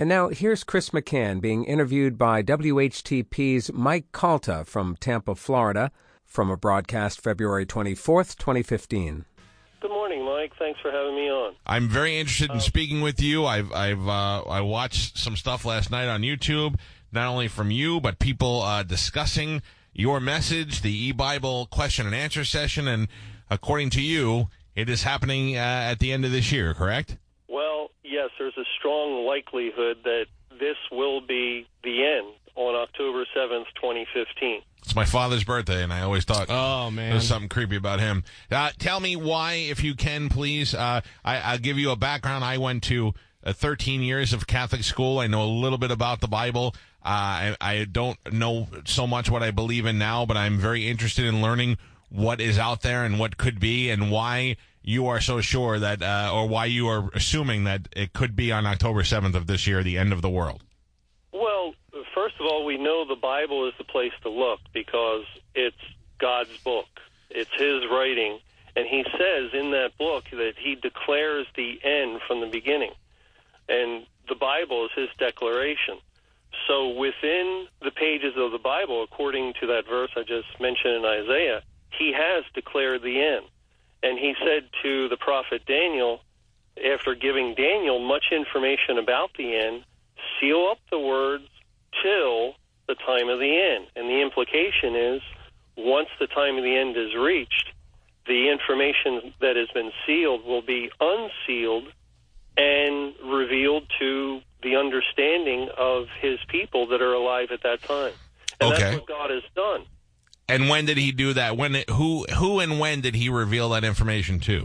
And now here's Chris McCann being interviewed by WHTP's Mike Calta from Tampa, Florida, from a broadcast February 24th, 2015. Good morning, Mike. Thanks for having me on. I'm very interested in speaking with you. I watched some stuff last night on YouTube, not only from you, but people discussing your message, the e-Bible question and answer session, and according to you, it is happening at the end of this year, correct? Well, yes, there's a strong likelihood that this will be the end on October 7th, 2015. It's my father's birthday, and I always thought man, there's something creepy about him. Tell me why, if you can, please. I'll give you a background. I went to 13 years of Catholic school. I know a little bit about the Bible. I don't know so much what I believe in now, but I'm very interested in learning what is out there and what could be, and why you are so sure that, or why you are assuming that it could be on October 7th of this year, the end of the world. Well, first of all, we know the Bible is the place to look because it's God's book. It's His writing, and He says in that book that He declares the end from the beginning, and the Bible is His declaration. So within the pages of the Bible, according to that verse I just mentioned in Isaiah, He has declared the end. And He said to the prophet Daniel, after giving Daniel much information about the end, seal up the words till the time of the end. And the implication is, once the time of the end is reached, the information that has been sealed will be unsealed and revealed to the understanding of His people that are alive at that time. And Okay. That's what God has done. And when did He do that? Who and when did He reveal that information to?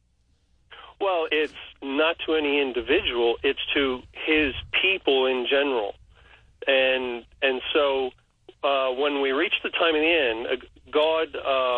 Well, it's not to any individual, it's to His people in general. And so when we reach the time of the end, God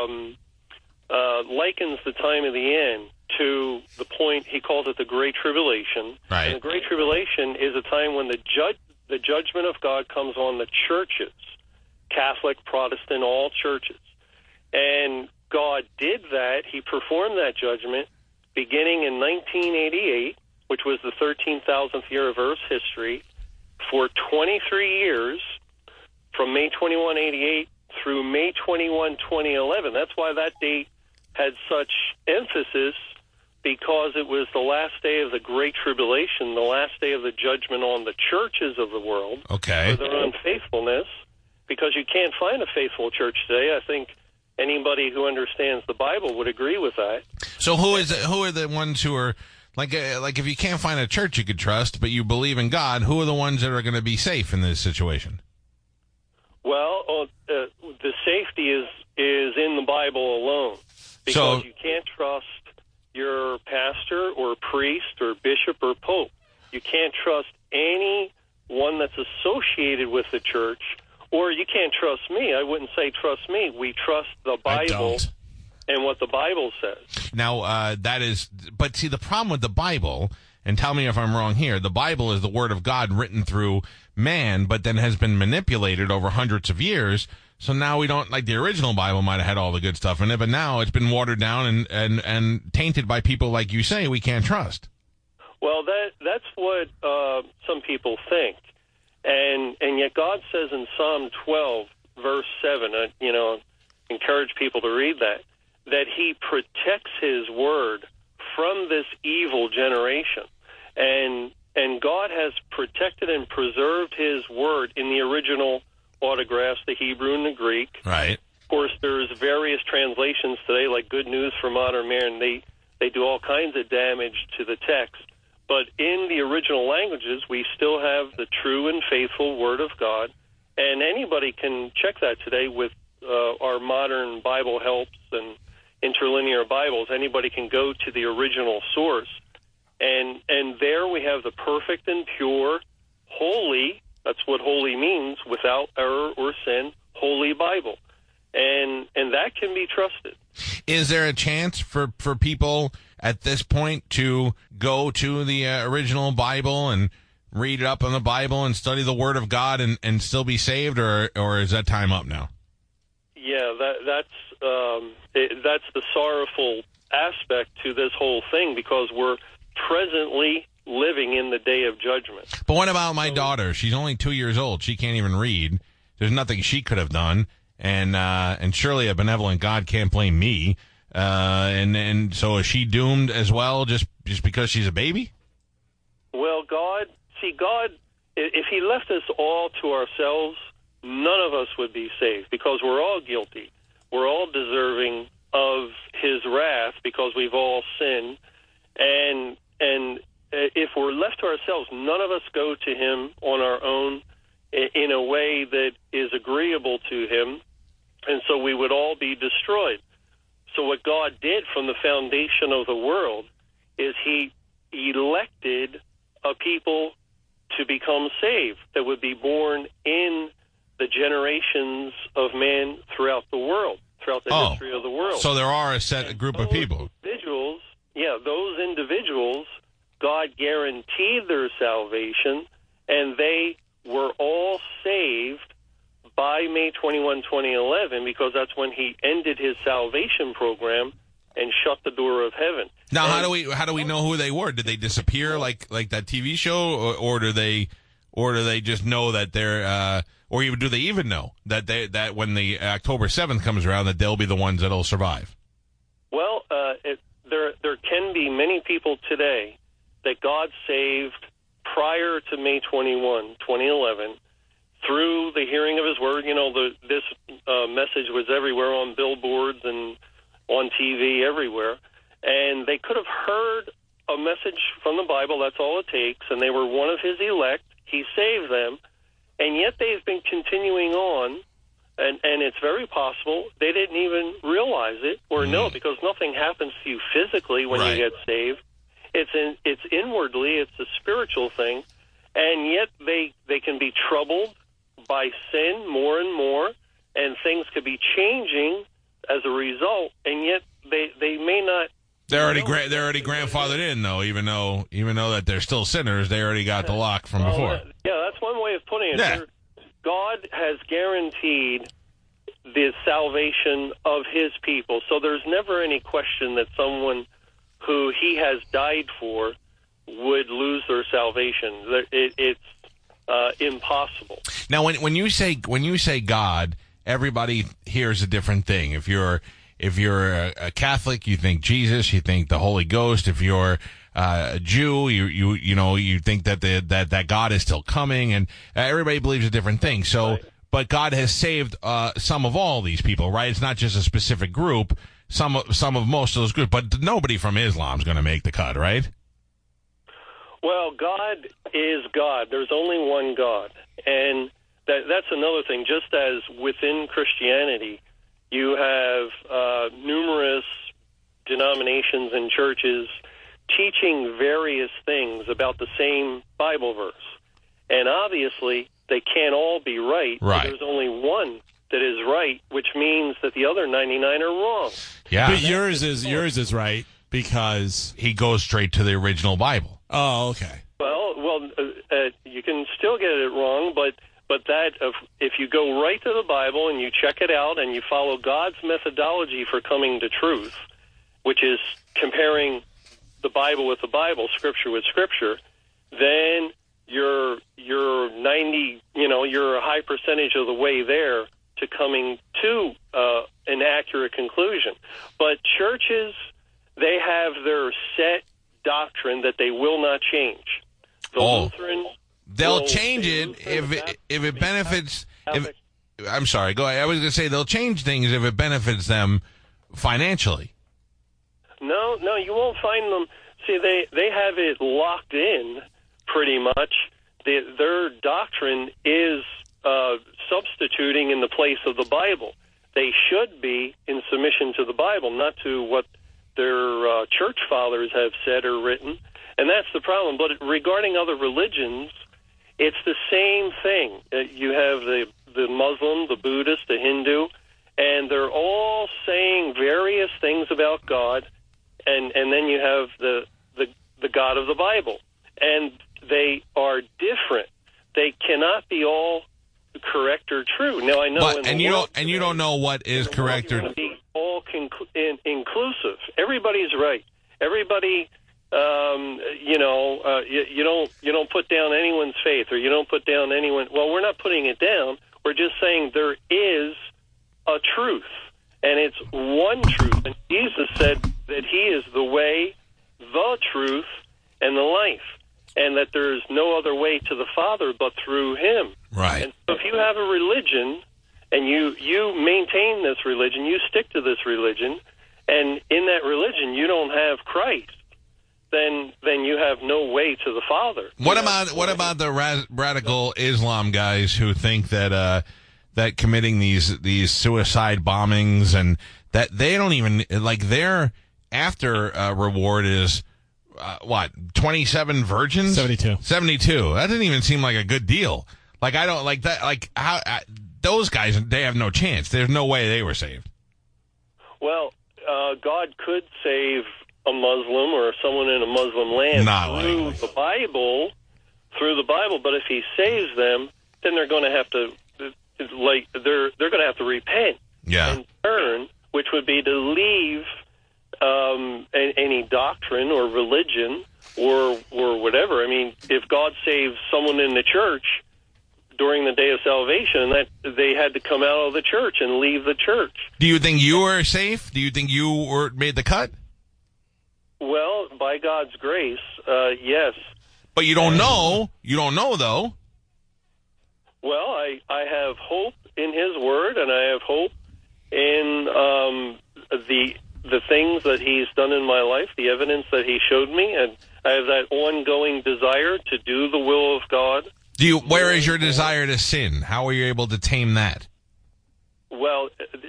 likens the time of the end to the point, He calls it the Great Tribulation. Right. And the Great Tribulation is a time when the judgment of God comes on the churches, Catholic, Protestant, all churches. And God did that. He performed that judgment beginning in 1988, which was the 13,000th year of Earth's history, for 23 years, from May 21, 88 through May 21, 2011. That's why that date had such emphasis, because it was the last day of the Great Tribulation, the last day of the judgment on the churches of the world Okay. for their unfaithfulness, because you can't find a faithful church today. I think anybody who understands the Bible would agree with that. So who are the ones who are, like if you can't find a church you could trust, but you believe in God, who are the ones that are going to be safe in this situation? Well, the safety is in the Bible alone, because you can't trust your pastor or priest or bishop or pope. You can't trust anyone that's associated with the church, or you can't trust me. I wouldn't say trust me. We trust the Bible and what the Bible says. Now, but see, the problem with the Bible, and tell me if I'm wrong here, the Bible is the Word of God written through man, but then has been manipulated over hundreds of years. So now we don't, like the original Bible might have had all the good stuff in it, but now it's been watered down and tainted by people like you say we can't trust. Well, that's what some people think. And yet God says in Psalm 12, verse 7, encourage people to read that He protects His word from this evil generation. And God has protected and preserved His word in the original autographs, the Hebrew and the Greek. Right. Of course, there's various translations today, like Good News for Modern Man. They do all kinds of damage to the text. But in the original languages, we still have the true and faithful Word of God. And anybody can check that today with our modern Bible helps and interlinear Bibles. Anybody can go to the original source. And there we have the perfect and pure, holy, that's what holy means, without error or sin, holy Bible. And that can be trusted. Is there a chance for people at this point to go to the original Bible and read it up on the Bible and study the Word of God and still be saved, or is that time up now? Yeah, that's the sorrowful aspect to this whole thing, because we're presently living in the day of judgment. But what about my daughter? She's only 2 years old. She can't even read. There's nothing she could have done, and surely a benevolent God can't blame me. And so is she doomed as well, just because she's a baby? Well, God, if He left us all to ourselves, none of us would be saved, because we're all guilty. We're all deserving of His wrath because we've all sinned. And if we're left to ourselves, none of us go to Him on our own in a way that is agreeable to Him, and so we would all be destroyed. So what God did from the foundation of the world is He elected a people to become saved that would be born in the generations of man throughout the world, throughout the history of the world. So there are a set group of people. Those individuals, God guaranteed their salvation, and they were all saved by May 21, 2011, because that's when He ended His salvation program and shut the door of heaven. Now, how do we know who they were? Did they disappear like that TV show, or do they just know that they're or even do they even know that when the October 7th comes around that they'll be the ones that'll survive? Well, there can be many people today that God saved prior to May 21, 2011, through the hearing of His word. This message was everywhere, on billboards and on TV, everywhere. And they could have heard a message from the Bible, that's all it takes, and they were one of His elect. He saved them, and yet they've been continuing on, and it's very possible they didn't even realize it or know, because nothing happens to you physically when you get saved. It's inwardly, it's a spiritual thing, and yet they can be troubled by sin more and more, and things could be changing as a result, and yet they may not. They're already grandfathered in, though, even though that they're still sinners. They already got the lock from before. Yeah, that's one way of putting it. Yeah. God has guaranteed the salvation of His people, so there's never any question that someone who He has died for would lose their salvation. It's impossible. Now, when you say God, everybody hears a different thing. If you're a Catholic, you think Jesus, you think the Holy Ghost. If you're a Jew, you think that God is still coming, and everybody believes a different thing. So, right. But God has saved some of all these people, right? It's not just a specific group. Some of most of those groups, but nobody from Islam is going to make the cut, right? Well, God is God. There's only one God, and that's another thing. Just as within Christianity, you have numerous denominations and churches teaching various things about the same Bible verse. And obviously, they can't all be right. Right. There's only one that is right, which means that the other 99 are wrong. Yeah. But yours is right because he goes straight to the original Bible. Oh, okay. Well, you can still get it wrong, but that if you go right to the Bible and you check it out and you follow God's methodology for coming to truth, which is comparing the Bible with the Bible, Scripture with Scripture, then you're 90, you're a high percentage of the way there to coming to an accurate conclusion. But churches, they have their set doctrine that they will not change. The Lutheran, they'll change it if it benefits. I'm sorry, go ahead. I was going to say they'll change things if it benefits them financially. No, you won't find them. See, they have it locked in pretty much. Their doctrine is substituting in the place of the Bible. They should be in submission to the Bible, not to what their church fathers have said or written. And that's the problem. But regarding other religions, it's the same thing. You have the Muslim, the Buddhist, the Hindu, and they're all saying various things about God, and then you have the God of the Bible. And they are different. They cannot be all correct or true. Now, I know, you don't know what is correct or be all inclusive. Everybody's right. Everybody you don't put down anyone's faith, or you don't put down anyone. Well, we're not putting it down. We're just saying there is a truth, and it's one truth. And Jesus said that he is the way, the truth, and the life, and that there is no other way to the Father but through him. Right. And so if you have a religion, and you maintain this religion, you stick to this religion, and in that religion you don't have Christ, then you have no way to the Father. What about the radical Islam guys who think that that committing these suicide bombings, and that they don't even, like, their after reward is 27 virgins? 72. That didn't even seem like a good deal. Like, I don't like that. Like, how those guys, they have no chance. There's no way they were saved. Well, God could save a Muslim or someone in a Muslim land through the Bible, but if he saves them, then they're going to have to, like, they're going to have to repent and turn, which would be to leave any doctrine or religion or whatever. I mean, if God saves someone in the church during the day of salvation, that they had to come out of the church and leave the church. Do you think you were safe? Do you think you made the cut? Well, by God's grace, yes. But you don't know. You don't know, though. Well, I have hope in his word, and I have hope in the things that he's done in my life, the evidence that he showed me, and I have that ongoing desire to do the will of God. Where is your desire to sin? How are you able to tame that? Well,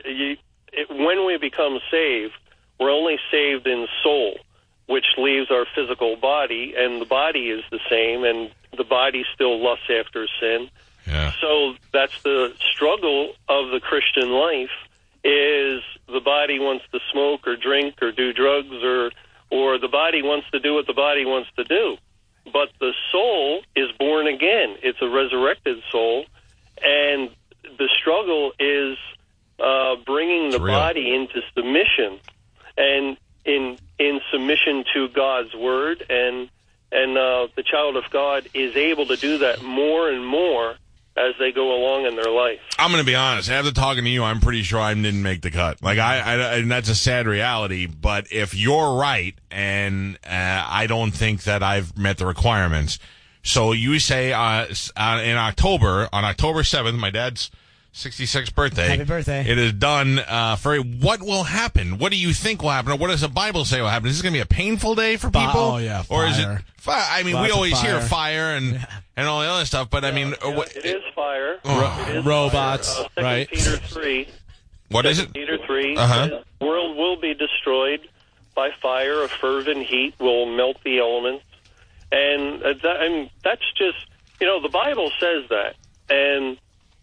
when we become saved, we're only saved in soul, which leaves our physical body, and the body is the same, and the body still lusts after sin. Yeah. So that's the struggle of the Christian life, is the body wants to smoke or drink or do drugs, or the body wants to do what the body wants to do. But the soul is born again. It's a resurrected soul, and the struggle is bringing the body into submission, and in submission to God's word, and the child of God is able to do that more and more as they go along in their life. I'm going to be honest. After talking to you, I'm pretty sure I didn't make the cut. Like, and that's a sad reality. But if you're right, and I don't think that I've met the requirements, so you say on October 7th, my dad's 66th birthday. Happy birthday. It is done. What will happen? What do you think will happen? Or what does the Bible say will happen? Is this going to be a painful day for people? Oh, yeah. Fire. Or is it fire? I mean, Lots we always hear fire. Fire and all the other stuff, but I mean... it is fire. It is robots, fire. right? Peter 3. What is it? Peter 3. Uh-huh. The world will be destroyed by fire. A fervent heat will melt the elements. And that's just... the Bible says that. And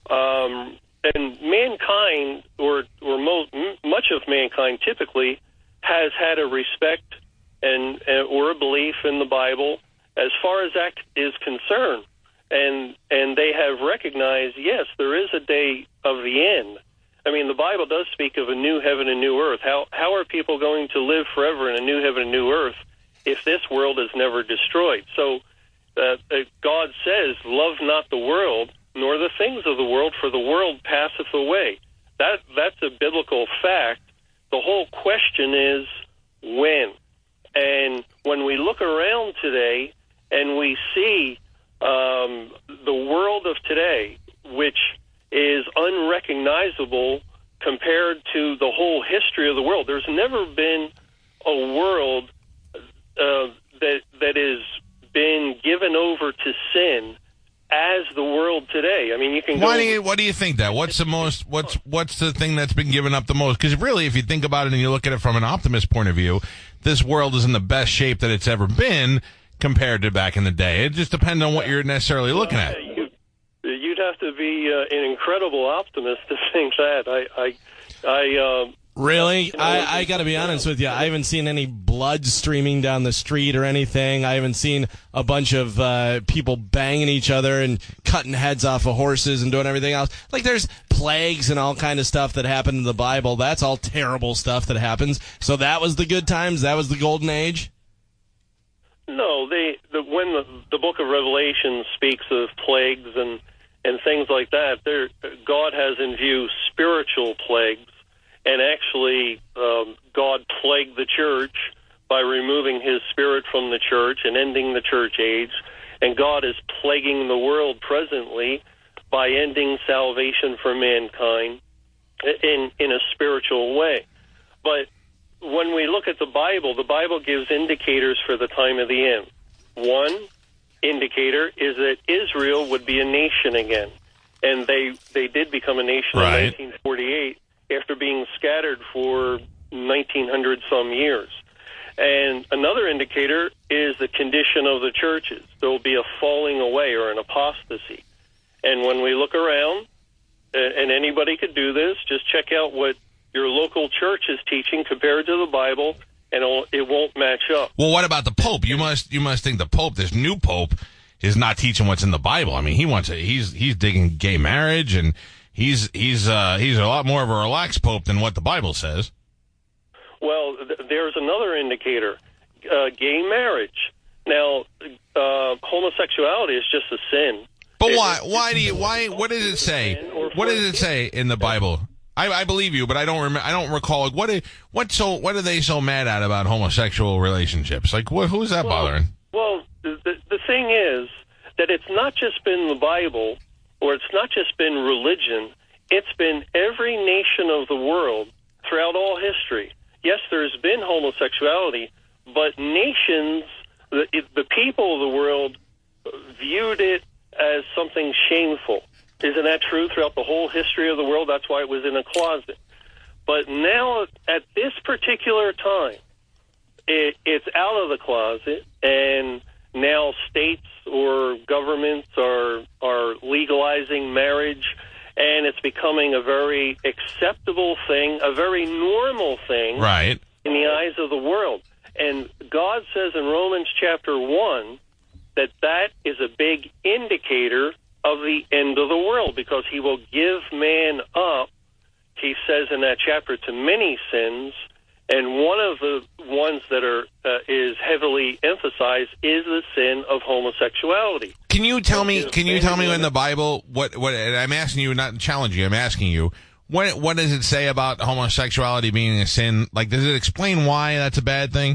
mankind, or much of mankind typically, has had a respect or a belief in the Bible as far as that is concerned, and they have recognized, yes, there is a day of the end. I mean, the Bible does speak of a new heaven and new earth. How are people going to live forever in a new heaven and new earth if this world is never destroyed? So God says, "Love not the world, nor the things of the world, for the world passeth away." That's a biblical fact. The whole question is when. And when we look around today and we see the world of today, which is unrecognizable compared to the whole history of the world, there's never been a world that has been given over to sin as the world today. I mean, you can go... What do you think that? What's the thing that's been given up the most? Because really, if you think about it and you look at it from an optimist point of view, this world is in the best shape that it's ever been compared to back in the day. It just depends on what you're necessarily looking at. You'd have to be an incredible optimist to think that. Really? I got to be honest with you. I haven't seen any blood streaming down the street or anything. I haven't seen a bunch of people banging each other and cutting heads off of horses and doing everything else. Like, there's plagues and all kind of stuff that happened in the Bible. That's all terrible stuff that happens. So that was the good times? That was the golden age? No, when the book of Revelation speaks of plagues and things like that, God has in view spiritual plagues, and actually God plagued the church by removing his spirit from the church and ending the church age, and God is plaguing the world presently by ending salvation for mankind in a spiritual way. But when we look at the Bible gives indicators for the time of the end. One indicator is that Israel would be a nation again. And they did become a nation right. in 1948 after being scattered for 1900-some years. And another indicator is the condition of the churches. There will be a falling away or an apostasy. And when we look around, and anybody could do this, just check out what your local church is teaching compared to the Bible, and it won't match up. Well, what about the Pope? You must think the Pope, this new Pope, is not teaching what's in the Bible. I mean, he's digging gay marriage, and he's a lot more of a relaxed Pope than what the Bible says. Well, there's another indicator: gay marriage. Now, homosexuality is just a sin. But why? What does it say? What does it say in the Bible? I believe you, but I don't recall. What are they so mad at about homosexual relationships? Like, who's that bothering? Well, the thing is that it's not just been the Bible, or it's not just been religion. It's been every nation of the world throughout all history. Yes, there's been homosexuality, but nations, the people of the world, viewed it as something shameful. Isn't that true throughout the whole history of the world? That's why it was in a closet. But now, at this particular time, it's out of the closet, and now states or governments are legalizing marriage, and it's becoming a very acceptable thing, a very normal thing, right, in the eyes of the world. And God says in Romans chapter 1 that is a big indicator of the end of the world, because he will give man up, he says in that chapter, to many sins, and one of the ones that is heavily emphasized is the sin of homosexuality. Can you tell me in the Bible what and I'm asking you, not challenging you, I'm asking you, what does it say about homosexuality being a sin? Like, does it explain why that's a bad thing?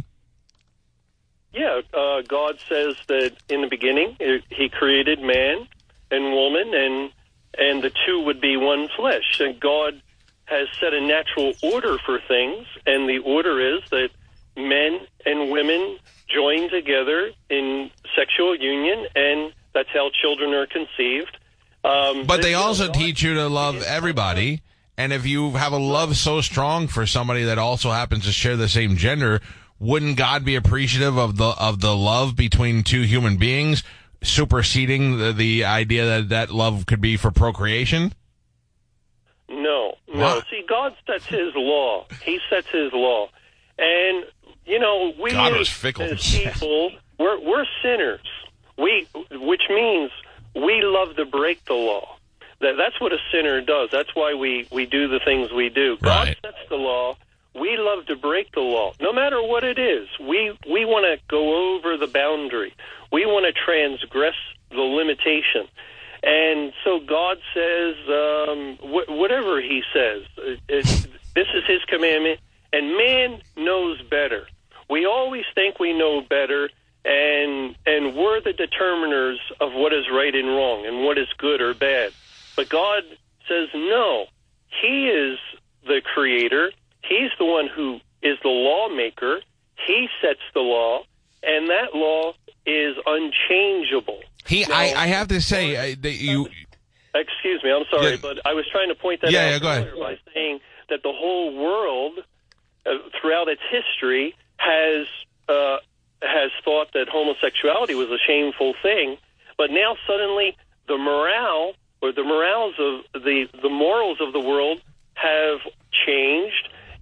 Yeah, God says that in the beginning he created man and woman, and the two would be one flesh. And God has set a natural order for things, and the order is that men and women join together in sexual union, and that's how children are conceived. But they also teach you to love everybody, and if you have a love so strong for somebody that also happens to share the same gender, wouldn't God be appreciative of the love between two human beings, superseding the idea that love could be for procreation? No. What? See, God sets his law. He sets his law. And, we God was fickle. as people, we're sinners. Which means we love to break the law. That's what a sinner does. That's why we do the things we do. God Right. sets the law. We love to break the law, no matter what it is. We want to go over the boundary. We want to transgress the limitation. And so God says, whatever he says, this is his commandment, and man knows better. We always think we know better, and we're the determiners of what is right and wrong and what is good or bad. But God says, no, he is the creator. He's the one who is the lawmaker. He sets the law, and that law is unchangeable. I have to say that you. Excuse me, I'm sorry, but I was trying to point that out go ahead. by saying that the whole world, throughout its history, has thought that homosexuality was a shameful thing, but now suddenly the morale or the morals of the morals of the world have changed,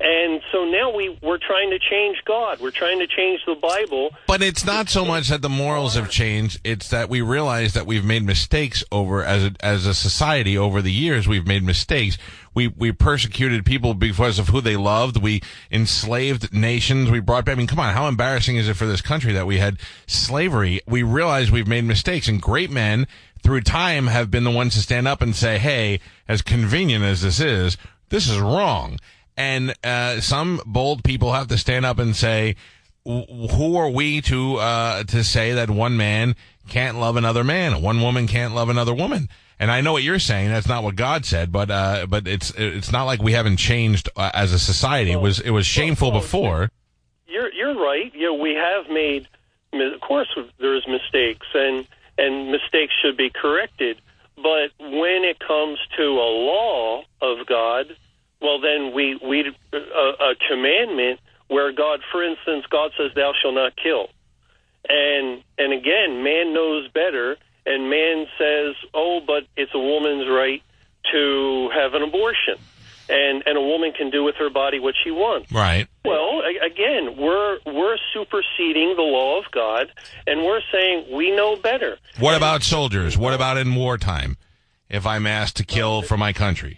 And so now we're trying to change God. We're trying to change the Bible. But it's not so much that the morals have changed. It's that we realize that we've made mistakes as a society over the years. We've made mistakes. We persecuted people because of who they loved. We enslaved nations. We brought back, I mean, come on, how embarrassing is it for this country that we had slavery? We realize we've made mistakes, and great men through time have been the ones to stand up and say, hey, as convenient as this is wrong. And some bold people have to stand up and say, who are we to say that one man can't love another man, one woman can't love another woman? And I know what you're saying. That's not what God said, but it's not like we haven't changed as a society. It was shameful before. You're right. We have made. Of course, there's mistakes, and mistakes should be corrected. But when it comes to a law of God, well, then a commandment where God, for instance, God says, "Thou shalt not kill," and again, man knows better, and man says, "Oh, but it's a woman's right to have an abortion, and a woman can do with her body what she wants." Right. Well, again, we're superseding the law of God, and we're saying we know better. What about soldiers? What about in wartime? If I'm asked to kill for my country.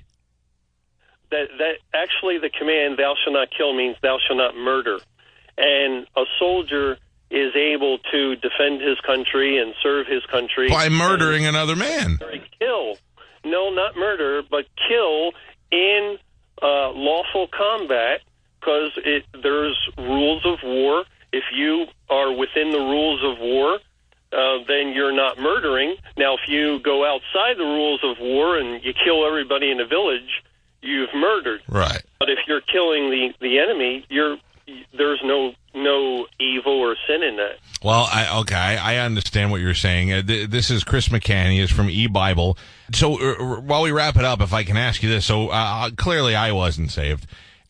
That actually the command "thou shalt not kill" means thou shalt not murder, and a soldier is able to defend his country and serve his country by murdering another man. Kill, no, not murder, but kill in lawful combat, because there's rules of war. If you are within the rules of war, then you're not murdering. Now, if you go outside the rules of war and you kill everybody in a village, you've murdered. Right. But if you're killing the enemy, there's no evil or sin in that. Well, I understand what you're saying. This is Chris McCann. He is from eBible. So while we wrap it up, if I can ask you this. So clearly I wasn't saved,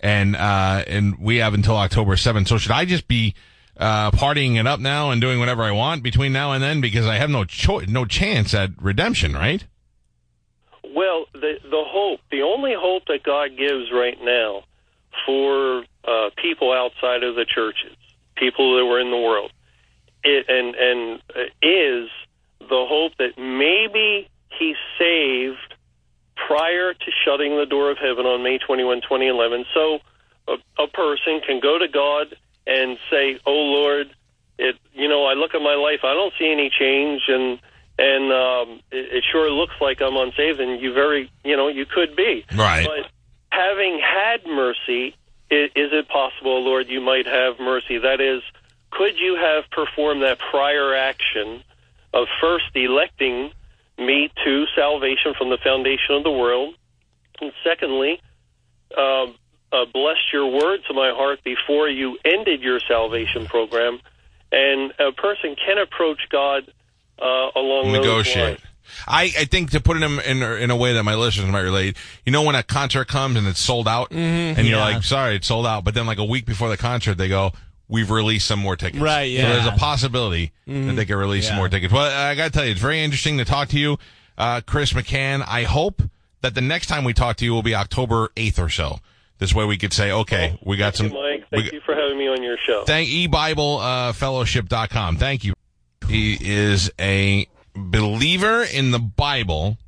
and we have until October 7th. So should I just be partying it up now and doing whatever I want between now and then, because I have no chance at redemption, right? Well, the only hope that God gives right now for people outside of the churches, people that were in the world, is the hope that maybe he's saved prior to shutting the door of heaven on May 21, 2011. So a person can go to God and say, "Oh Lord, I look at my life, I don't see any change, and it sure looks like I'm unsaved." And you could be. Right. But having had mercy, is it possible, Lord, you might have mercy? That is, could you have performed that prior action of first electing me to salvation from the foundation of the world, and secondly, blessed your word to my heart before you ended your salvation program? And a person can approach God along those lines. I think, to put it in a way that my listeners might relate, when a concert comes and it's sold out, and you're like, sorry, it's sold out, but then like a week before the concert, they go, we've released some more tickets. Right, yeah. So there's a possibility that they can release some more tickets. Well, I gotta tell you, it's very interesting to talk to you, Chris McCann. I hope that the next time we talk to you will be October 8th or so. This way we could say, okay, we got some. Mike, thank you for having me on your show. Thank eBibleFellowship.com. Thank you. He is a believer in the Bible,